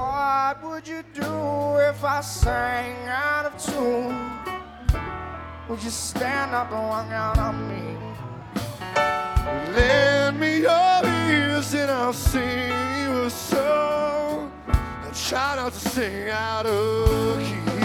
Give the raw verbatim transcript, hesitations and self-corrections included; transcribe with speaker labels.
Speaker 1: What would you do if I sang out of tune? Would you stand up and walk out on me? Lend me your ears and I'll sing you a song. And try not to sing out of key.